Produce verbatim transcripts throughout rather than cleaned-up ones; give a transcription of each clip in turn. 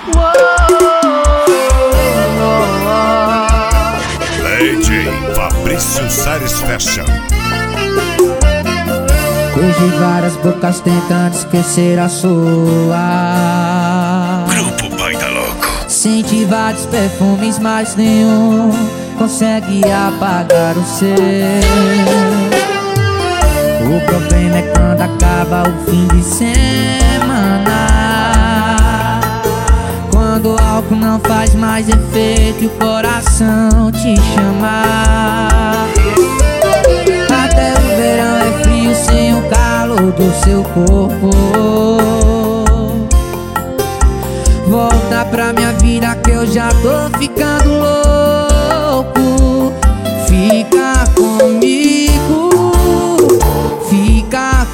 D J Fabrício Sares Fashion. Vejo várias bocas tentando esquecer a sua. Grupo Baita Louco. Senti vários perfumes, mas nenhum consegue apagar o seu. O problema é quando acaba o fim de semana, quando o álcool não faz mais efeito e o coração te chama. Até o verão é frio sem o calor do seu corpo. Volta pra minha vida que eu já tô ficando louco. Fica comigo, fica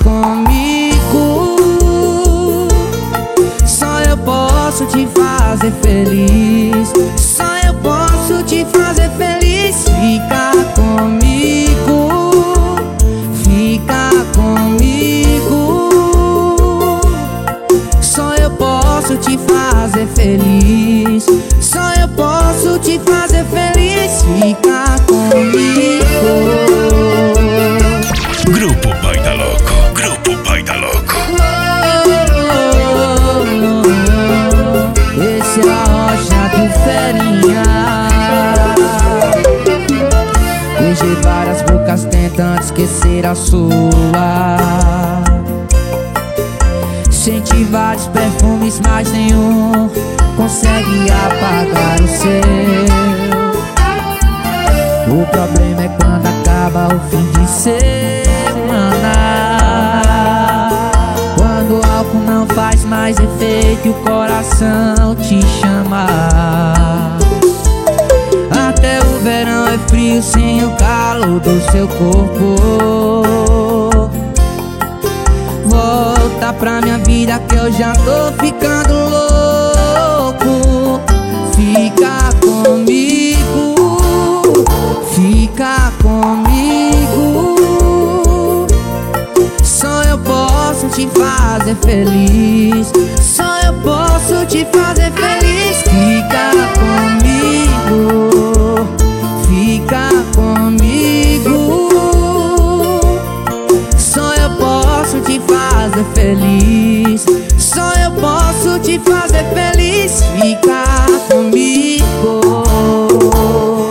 comigo. Só eu posso te fazer feliz, só eu posso te fazer feliz. Fica comigo, fica comigo. Só eu posso te fazer feliz, só eu posso te fazer feliz. Fica comigo. Grupo Baita Louco. Grupo Baita Louco. Esse é a rocha do Ferinha. Vejo várias bocas tentando esquecer a sua. Senti vários perfumes, mas nenhum consegue apagar o seu. O problema é quando acaba o fim de semana, quando o álcool não faz mais efeito e o coração te chama. Até o verão é frio sem o calor do seu corpo. Volta pra minha vida que eu já tô ficando louco. Fica comigo, fica comigo. Só eu posso te fazer feliz, só eu posso te fazer feliz. Fica comigo, fica comigo. Só eu posso te fazer feliz, só eu posso te fazer feliz. Fica comigo.